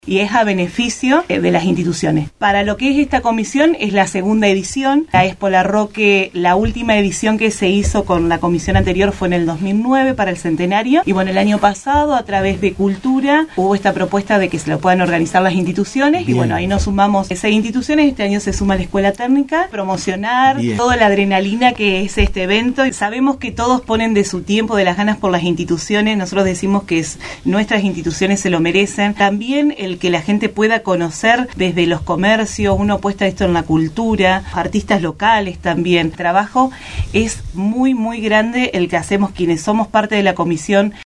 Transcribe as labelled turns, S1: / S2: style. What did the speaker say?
S1: y es a beneficio de las instituciones. Para lo que es esta comisión, es la segunda edición. La Expo Larroque, la última edición que se hizo con la comisión anterior fue en el 2009 para el centenario. Y bueno, el año pasado, a través de Cultura, hubo esta propuesta de que se lo puedan organizar las instituciones. Bien. Y bueno, ahí nos sumamos 6 instituciones. Este año se suma la Escuela Técnica. Promocionar toda la adrenalina que es este evento. Sabemos que todos ponen de su tiempo, de las ganas por las instituciones. Nosotros decimos que nuestras instituciones se lo merecen. También el que la gente pueda conocer desde los comercios, uno apuesta esto en la cultura, artistas locales también. El trabajo es muy, muy grande el que hacemos quienes somos parte de la comisión